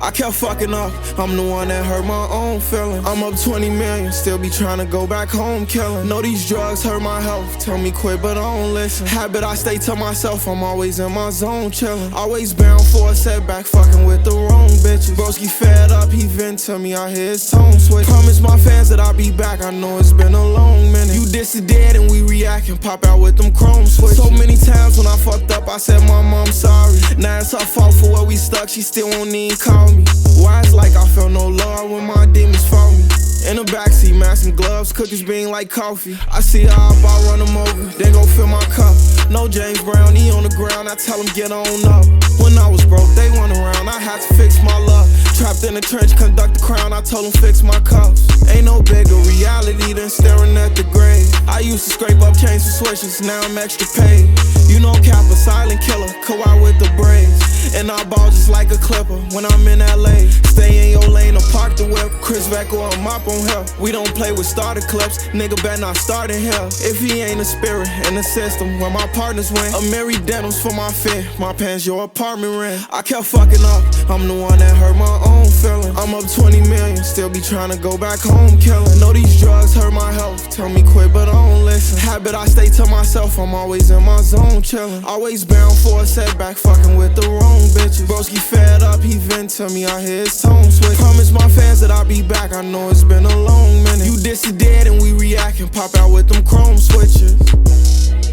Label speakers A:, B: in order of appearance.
A: I kept fucking up, I'm the one that hurt my own feelings. I'm up 20 million, still be trying to go back home killing. Know these drugs hurt my health, tell me quit but I don't listen. Habit I stay to myself, I'm always in my zone chilling. Always bound for a setback, fucking with the wrong bitches. Broski fed up, he vent to me, I hear his tone switch. Promise my fans that I'll be back, I know it's been a long minute. You diss it dead and we react and pop out with them chrome switches. So many times when I fucked up, I said mom, I'm sorry. Now it's her fault for where we stuck, she still won't even call me. Why it's like I felt no love when my demons fought me. In the backseat, mask and gloves, cookies being like coffee. I see her up, I run them over, then go fill my cup. No James Brown, he on the ground, I tell him get on up. When I was broke, they went around, I had to fix my luck. Trapped in the trench, conduct the crown, I told him fix my cuffs. Ain't no bigger reality than staring at the grave. I used to scrape up chains and switches, now I'm extra paid. You know Cap a silent killer, go out with the braids. And I ball just like a clipper when I'm in LA. Stay in your lane or park the whip, Chris back or a mop on hell. We don't play with starter clips, nigga better not start in hell. If he ain't a spirit in the system where my partners win. A Mary Denims for my fit, my pants your apartment rent. I kept fucking up, I'm the one that hurt my own feelings. I'm up 20 million, still be trying to go back home killing. Know these drugs hurt my health, tell me quit but I don't listen. Habit I stay to myself, I'm always in my zone chilling. Always bound for a setback, fucking with the wrong bitches. Broski fed up, he vent to me, I hear his tone switch. Promise my fans that I'll be back, I know it's been a long minute. You diss it dead and we react and pop out with them chrome switches.